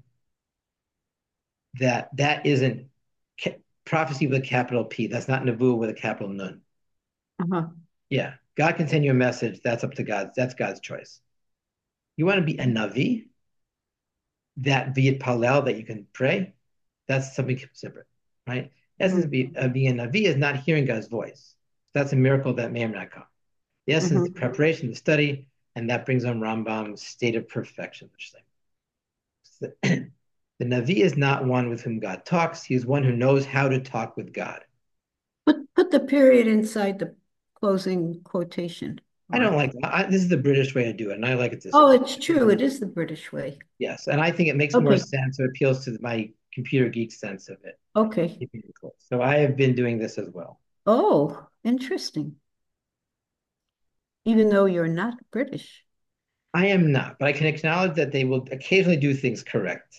that that isn't ca- prophecy with a capital P. That's not Navu with a capital Nun. Uh-huh. Yeah, God can send you a message. That's up to God. That's God's choice. You want to be a Navi, that be it Palel, that you can pray. That's something separate, right? Essence of Mm-hmm. be, uh, being a Navi is not hearing God's voice. That's a miracle that may or may not come. The essence, the Mm-hmm. preparation, the study, and that brings on Rambam's state of perfection, which is like, the Navi is not one with whom God talks. He is one who knows how to talk with God. Put put the period inside the closing quotation I don't mark. like that. I, this is the British way to do it, and I like it this Oh, way. it's true. It is the British way. Yes, and I think it makes more Okay. sense. It appeals to my computer geek sense of it. Okay. So I have been doing this as well. Oh, interesting. Even though you're not British. I am not, but I can acknowledge that they will occasionally do things correct.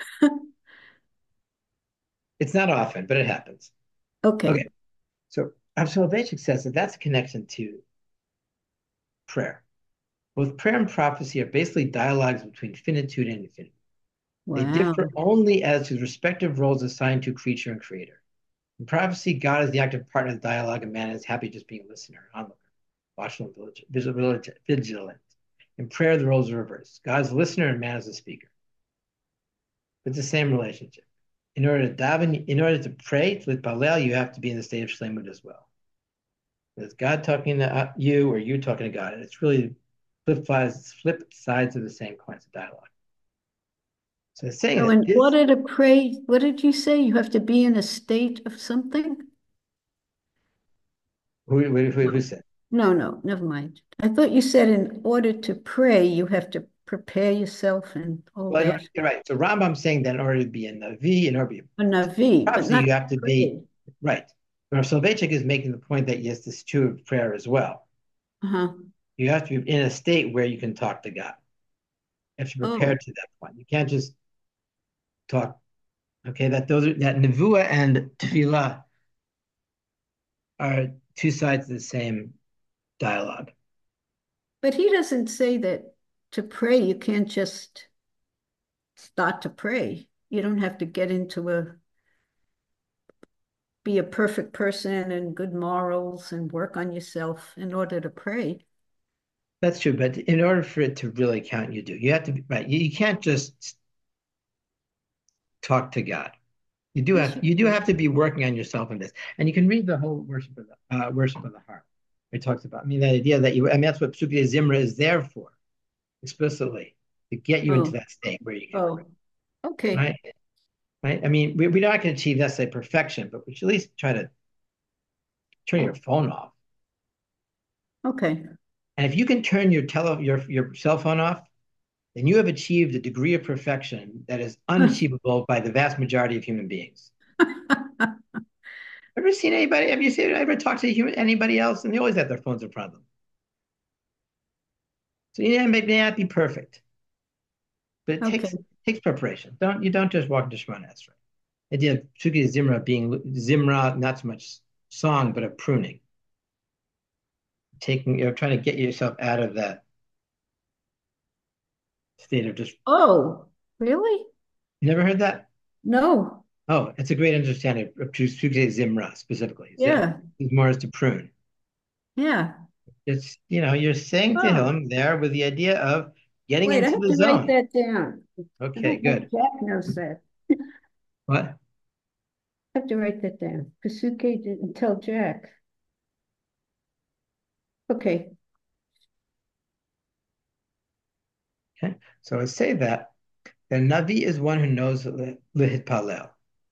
It's not often, but it happens. Okay. Okay, so Rav Soloveitchik says that that's a connection to prayer. Both prayer and prophecy are basically dialogues between finitude and infinity. They differ Wow. only as to the respective roles assigned to creature and creator. In prophecy, God is the active partner of the dialogue, and man is happy just being a listener, onlooker, watchful, and vigilant. In prayer, the roles are reversed. God is the listener, and man is the speaker. It's the same relationship. In order to daven, in order to pray, to litpalel, you have to be in the state of shlemut as well. It's God talking to you, or you talking to God. And it's really flip sides, flip sides of the same coins of dialogue. So it's saying So that in this, order to pray, what did you say? You have to be in a state of something? who, who, who said? No, no, never mind. I thought you said in order to pray, you have to prepare yourself and all Well, that. you're right. So Rambam's saying that in order to be a Navi, in order to be a A Navi, but prophecy, not you to have to be pray. right. But Soloveitchik is making the point that yes, this is true of prayer as well. Uh-huh. You have to be in a state where you can talk to God. You have to prepare Oh, to that point. You can't just talk. Okay, that those are that nevuah and tefillah are two sides of the same dialogue. but he doesn't say that to pray, you can't just start to pray. You don't have to get into a be a perfect person and good morals and work on yourself in order to pray. That's true, but in order for it to really count, you do. You have to be right. You, you can't just talk to God. You do Yes, have you you do can. have to be working on yourself in this, and you can read the whole worship of the uh, worship of the heart. It talks about. I mean, the idea that you. I mean, that's what Psukei Zimra is there for, explicitly, to get you into Oh, that state where you can pray. oh, okay, Right. Right. I mean, we, we're not going to achieve necessarily perfection, but we should at least try to turn your phone off. okay. And if you can turn your tele your your cell phone off, then you have achieved a degree of perfection that is unachievable by the vast majority of human beings. Ever seen anybody? Have you seen ever talked to human, anybody else? And they always have their phones in front of them. So yeah, may, may not be perfect, but it Okay. takes it takes preparation. Don't you don't just walk into Shemona Esrei. The idea of Shuki Zimra being Zimra, not so much song, but a pruning, taking you know, trying to get yourself out of that state of just. Oh, really? You never heard that? No. Oh, it's a great understanding of Shuki Zimra specifically. Zim Yeah. is more as to prune. Yeah. It's you know you're saying to Oh, him there with the idea of getting wait, I into have the to write zone. that down. I Okay, don't know good. if Jack knows that. What? I have to write that down. Kasuke didn't tell Jack. Okay. Okay, so I say that the Navi is one who knows Lihit Palel.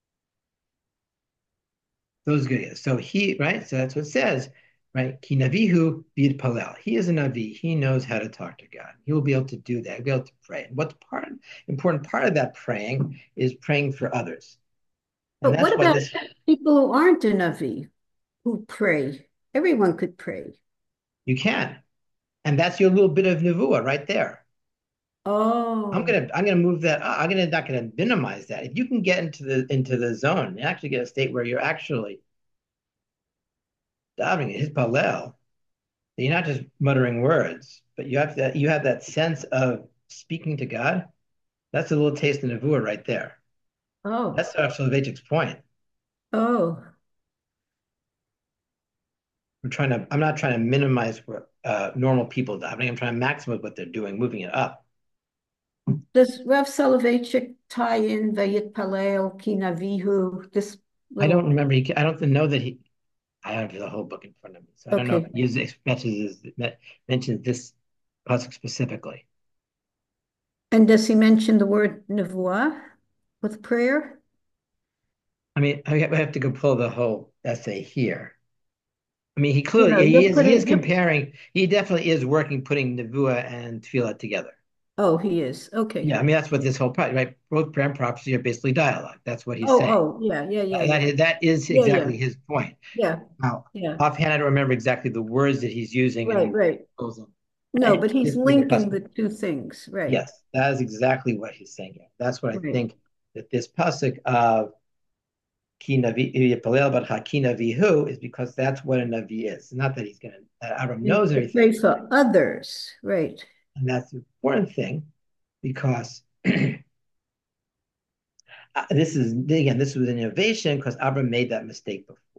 Those good. So he, right? So that's what it says, right? Ki Navihu Bid Palel. He is a Navi. He knows how to talk to God. He will be able to do that. He'll be able to pray. And what's part important part of that praying is praying for others. And But that's what why about this people who aren't a Navi, who pray? Everyone could pray. you can. And that's your little bit of Nevuah right there. I'm Oh, gonna I'm gonna move that up. I'm gonna not gonna minimize that. If you can get into the into the zone and actually get a state where you're actually diving his palel, you're not just muttering words, but you have that you have that sense of speaking to God. That's a little taste of Nevuah right there. oh, That's Rav Soloveitchik's point. oh. I'm trying to I'm not trying to minimize what uh, normal people davening. I'm trying to maximize what they're doing, moving it up. Does Rav Soloveitchik tie in Vayit Palel Ki Navihu? This I don't little, remember. He, I don't know that he. I have the whole book in front of me, so I don't know if okay. he uses mentions mentions this pasuk specifically. And does he mention the word nevuah with prayer? I mean, I have to go pull the whole essay here. I mean, he You clearly know, he you're is he is putting, you're, comparing. He definitely is working putting Nevuah and Tefillah together. oh, he is. Okay. Yeah, I mean that's what this whole project, right? Both prayer and prophecy are basically dialogue. That's what he's Oh, saying. oh, yeah, yeah, yeah, Uh, that yeah. is, that is Yeah, yeah, exactly his point. yeah, Now, yeah. offhand, I don't remember exactly the words that he's using Right, in right. proposal. No, And but he's this particular linking pasuk. the two things. Right, Yes, that is exactly what he's saying here. That's what I right. think that this pasuk of ki navi yipalel barcha ki navihu is because that's what a navi is. Not that he's going to. Uh, Abram He's knows to everything, pray for others. Right. and that's the important thing because uh, this is again this was an innovation because Abram made that mistake before,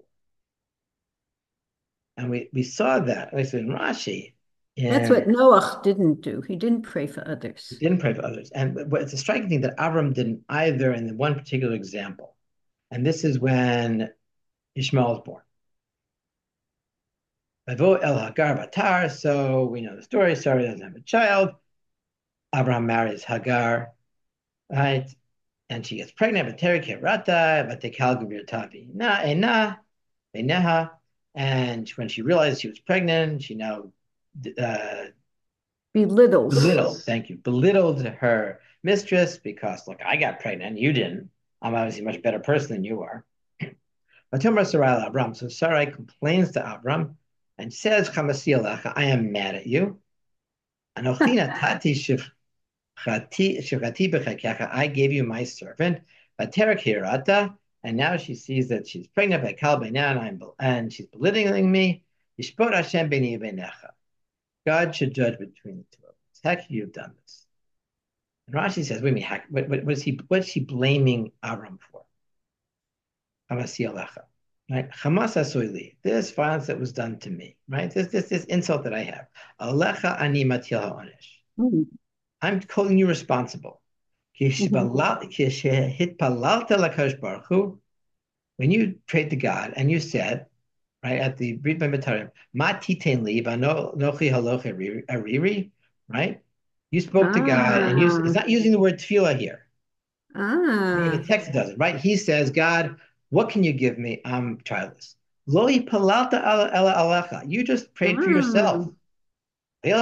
and we we saw that at least in Rashi. That's And what Noah didn't do. He didn't pray for he others. didn't pray for others. And but it's a striking thing that Abram didn't either in the one particular example. And this is when Ishmael is born. Vavo El Hagar Batar. So we know the story. Sarah doesn't have a child. Abraham marries Hagar, right? And she gets pregnant. But Terry Kerata, but they Calgubir Tavi. Na ena, neha. And when she realized she was pregnant, she now uh, Belittles. belittled, thank you, belittled her mistress because, look, I got pregnant, you didn't. I'm obviously a much better person than you are. Vatomar Sarai Abram. So Sarai complains to Abram and says, Chamasi alecha, I am mad at you. Anochina tati shivchati shivchati b'chakecha, I gave you my servant. Vaterak hirata, and now she sees that she's pregnant by Kal now, and I'm and she's belittling me. Yishpot Hashem b'ni v'necha. God should judge between the two of us. Heck, you've done this. And Rashi says, wait a minute, heck, what, what, what is he, what's she blaming Avram for? Hamasi alecha, right? Hamas asoili, this violence that was done to me, right? This, this, this insult that I have. Alecha ani matil ha'onesh. Mhm. I'm calling you responsible. Mhm. When you prayed to God and you said, right, at the Brit Mitarim, Ma titen li nochi haloche ariri, right? You spoke to God and you, it's Ah, not using the word tefillah here. In the ah, text, it doesn't, right? He says, God, what can you give me? I'm childless. Lo palalta ela alecha. You just prayed for yourself. ah, You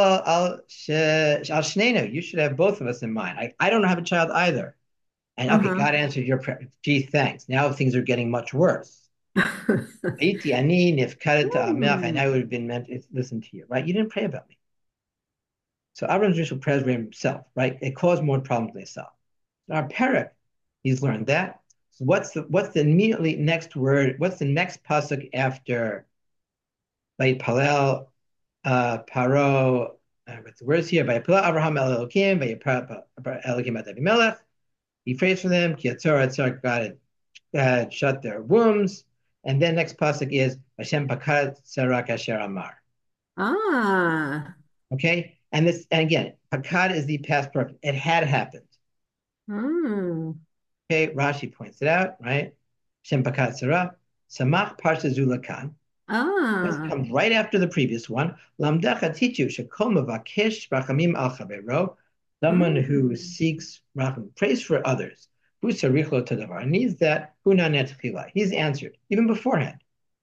should have both of us in mind. I, I don't have a child either. And okay, uh-huh. God answered your prayer. Gee, thanks. Now things are getting much worse. Iti ani nifkaret ha'amelech, and Hmm. I would have been meant to listen to you, right? You didn't pray about me. So Abraham's initial prayers were himself, right? It caused more problems than they solved. Our parak, he's learned that. So what's the what's the immediately next word? What's the next pasuk after Vayipalel uh, Paro? Uh, what's the words here? Vayipalel Abraham El Elokim, Vayipalel Elokim at Avimelech. He prays for them. Ki Yatzor Yatzor, God had uh, shut their wombs. And then next pasuk is Hashem Pakat Sarak Asher Amar. Ah, Okay, and this and again, Pakat is the past perfect. It had happened. hmm. Okay, Rashi points it out, right? Shem Pakat Sarah, Samach Parsha Zulakan. This Ah, comes right after the previous one. Lamdecha teach you Shekom Vakesh Rachamim Al Chavero, someone who hmm. seeks racham, prays for others. Who Sarichlo Tadavar needs that. Who Nanet He's answered even beforehand.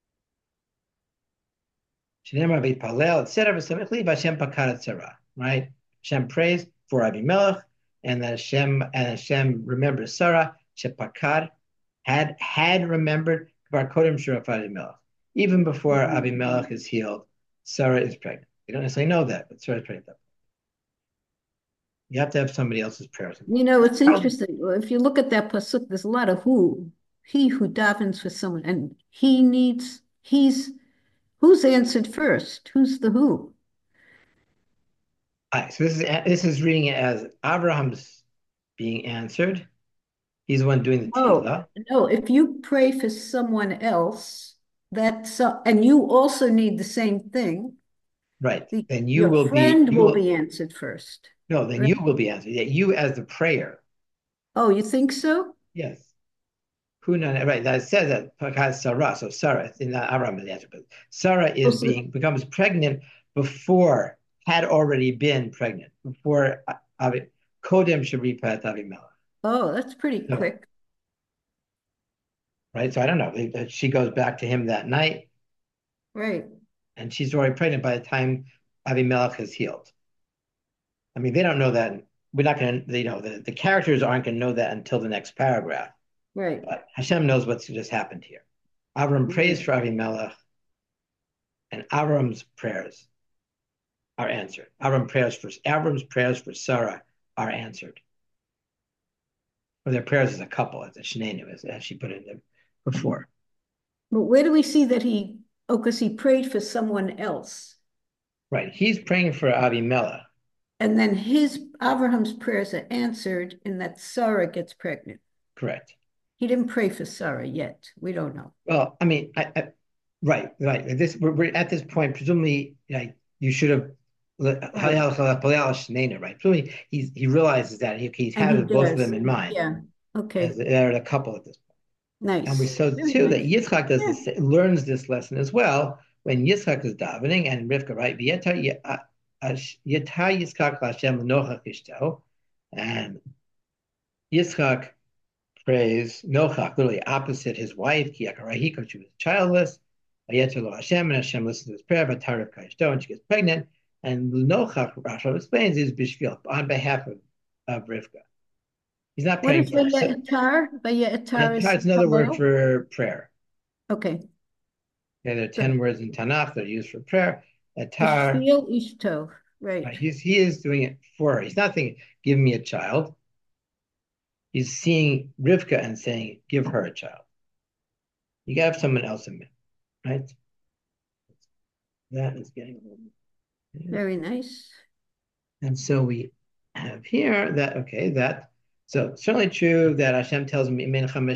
Shneimar V'Palel, et cetera. V'Samechli V'Hashem Pakat Sarah. Right? Hashem prays for Abimelech, and then Hashem and Hashem remembers Sarah. Shepakad had had remembered Kvar Kodim Shurafat Abimelech. Even before Abimelech is healed, Sarah is pregnant. We don't necessarily know that, but Sarah is pregnant. You have to have somebody else's prayers You involved. know, it's Probably, interesting. Well, if you look at that pasuk, there's a lot of who. He who davens for someone, and he needs, he's, who's answered first? Who's the who? all right, so this is this is reading it as Abraham's being answered. He's the one doing the Oh, tefillah. no, if you pray for someone else, that's, uh, and you also need the same thing, Right. the, Then you your will be friend you will will be answered first, no, then right? you will be answered. Yeah, you as the prayer. Oh, you think so? Yes. Hunan, right. That says that because Sarah, so Sarah, in that Abraham is the answer, but Sarah Oh, is so, being becomes pregnant before had already been pregnant before Avi, Kodem Sharipat Avimelech. Oh, that's pretty So, quick. right? So I don't know. She goes back to him that night, Right, and she's already pregnant by the time Avimelech is healed. I mean, they don't know that. We're not going to, you know, the, the characters aren't going to know that until the next paragraph. right, But Hashem knows what's just happened here. Avram prays right. for Avimelech, and Avram's prayers are answered. Avram prayers for Avram's prayers for Sarah are answered. Or their prayers as a couple, as a shenenu, as, as she put it in before. But where do we see that he, oh, because he prayed for someone else. Right. He's praying for Avimelech. And then his, Abraham's prayers are answered and that Sarah gets pregnant. Correct. He didn't pray for Sarah yet. We don't know. Well, I mean, I, I, right, right. This we're, we're at this point. Presumably, like you should have. Right. Right. Presumably, he's he realizes that he, he's And he had both of does. them in mind Yeah. as Okay. they're a couple at this point. And we Nice. saw Very too that nice. Yitzchak does Yeah. this, learns this lesson as well when Yitzchak is davening and Rivka, right? V'yeta Yitzchak Lashem Nochach Ishto, and Yitzchak prays Nochach, literally opposite his wife, Ki Yakarahiko, she was childless. V'yeta Lo Hashem, and Hashem listens to his prayer, V'tar Rivka Ishto, and she gets pregnant. And Nochach, Rashi explains, is Bishvil, on behalf of, of Rivka. He's not What praying is for her. So, Vayetar? Vayetar and is it's another word hello. for prayer. Okay. Okay, there are Good. ten words in Tanakh that are used for prayer. Atar, Bishvil Ishto. Right. right, he's, he is doing it for her. He's not saying, give me a child. He's seeing Rivka and saying, give her a child. You got to have someone else in mind, right? That is getting a little bit. Very nice. And so we have here that, okay, that, so certainly true that Hashem tells me,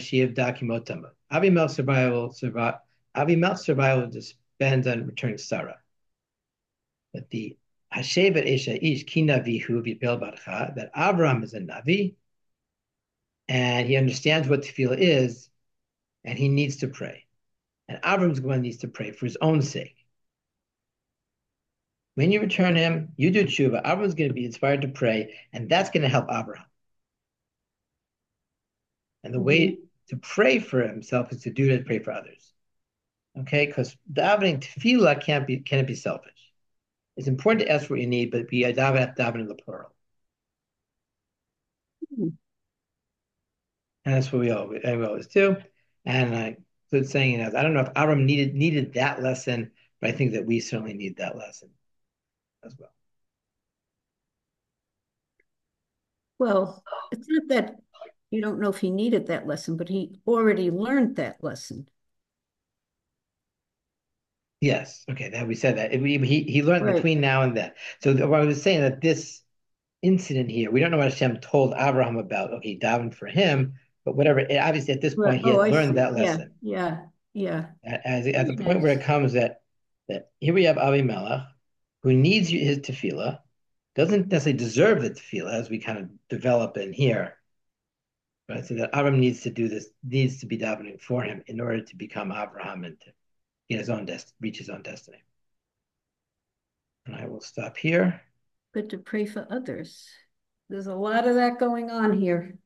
Avimel's survival, survive, Avimel's survival depends on returning Sarah. That the Hashevet Esha Ish Ki Navihu Vipel Barcha, that Avram is a Navi, and he understands what tefillah is, and he needs to pray. And Avram's going needs to pray for his own sake. When you return him, you do tshuva. Avram's going to be inspired to pray, and that's going to help Abraham. And the Mhm. way to pray for himself is to do it and pray for others. Okay, because davening tefillah can't be can it be selfish. It's important to ask for what you need, but be daven daven in the plural. And that's what we always, we always do. And I was saying, you know, I don't know if Avram needed needed that lesson, but I think that we certainly need that lesson as well. Well, it's not that you don't know if he needed that lesson, but he already learned that lesson. Yes. Okay. That we said that we, he he learned Right. between now and then. So what I was saying that this incident here, we don't know what Hashem told Abraham about. Okay, daven for him, but whatever. It, obviously, at this Right. point, he Oh, has I learned see. that Yeah. lesson. Yeah. Yeah. As at the Very point where nice. it comes that that here we have Avimelech, who needs his tefillah, doesn't necessarily deserve the tefillah, as we kind of develop in here. Right, so that Avram needs to do this, needs to be davening for him in order to become Abraham and to get his own dest- reach his own destiny. And I will stop here. Good to pray for others. There's a lot of that going on here.